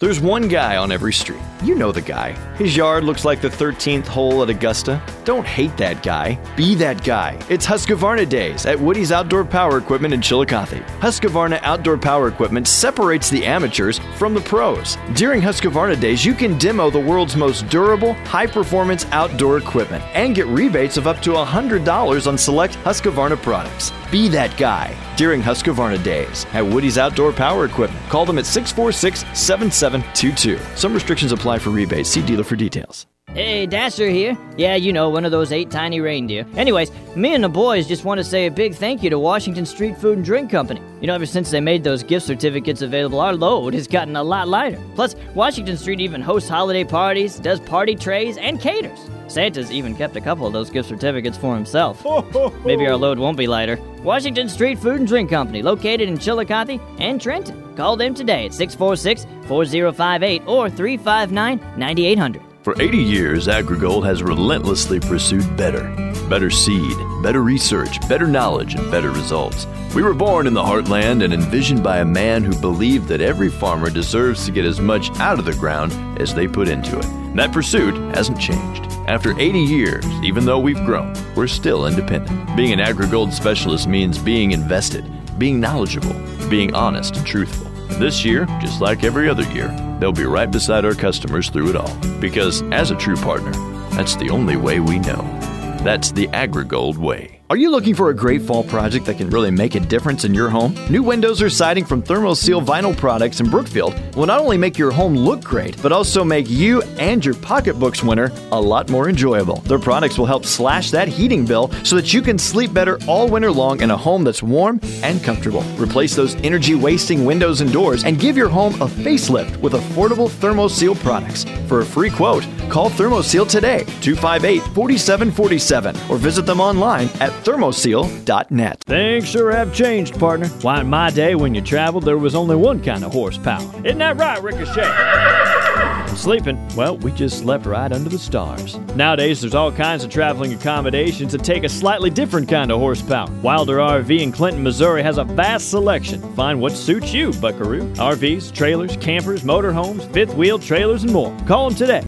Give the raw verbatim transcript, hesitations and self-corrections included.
There's one guy on every street. You know the guy. His yard looks like the thirteenth hole at Augusta. Don't hate that guy. Be that guy. It's Husqvarna Days at Woody's Outdoor Power Equipment in Chillicothe. Husqvarna Outdoor Power Equipment separates the amateurs from the pros. During Husqvarna Days, you can demo the world's most durable, high-performance outdoor equipment and get rebates of up to one hundred dollars on select Husqvarna products. Be that guy during Husqvarna Days at Woody's Outdoor Power Equipment. Call them at six four six, seven seven two two. Some restrictions apply for rebates. See dealer for details. Hey, Dasher here. Yeah, you know, one of those eight tiny reindeer. Anyways, me and the boys just want to say a big thank you to Washington Street Food and Drink Company. You know, ever since they made those gift certificates available, our load has gotten a lot lighter. Plus, Washington Street even hosts holiday parties, does party trays, and caters. Santa's even kept a couple of those gift certificates for himself. Maybe our load won't be lighter. Washington Street Food and Drink Company, located in Chillicothe and Trenton. Call them today at six four six, four zero five eight or three five nine, nine eight hundred. For eighty years, AgriGold has relentlessly pursued better. Better seed, better research, better knowledge, and better results. We were born in the heartland and envisioned by a man who believed that every farmer deserves to get as much out of the ground as they put into it. And that pursuit hasn't changed. After eighty years, even though we've grown, we're still independent. Being an AgriGold specialist means being invested, being knowledgeable, being honest and truthful. This year, just like every other year, they'll be right beside our customers through it all. Because as a true partner, that's the only way we know. That's the AgriGold way. Are you looking for a great fall project that can really make a difference in your home? New windows or siding from ThermoSeal Vinyl Products in Brookfield will not only make your home look great, but also make you and your pocketbooks winter a lot more enjoyable. Their products will help slash that heating bill so that you can sleep better all winter long in a home that's warm and comfortable. Replace those energy-wasting windows and doors and give your home a facelift with affordable ThermoSeal products. For a free quote, call ThermoSeal today, two five eight, four seven four seven, or visit them online at thermoseal dot net. Things sure have changed, partner. Why, in my day when you traveled, there was only one kind of horsepower. Isn't that right, Ricochet? And sleeping, well, we just slept right under the stars. Nowadays, there's all kinds of traveling accommodations that take a slightly different kind of horsepower. Wilder R V in Clinton, Missouri has a vast selection. Find what suits you, buckaroo. R Vs, trailers, campers, motorhomes, fifth wheel trailers, and more. Call them today.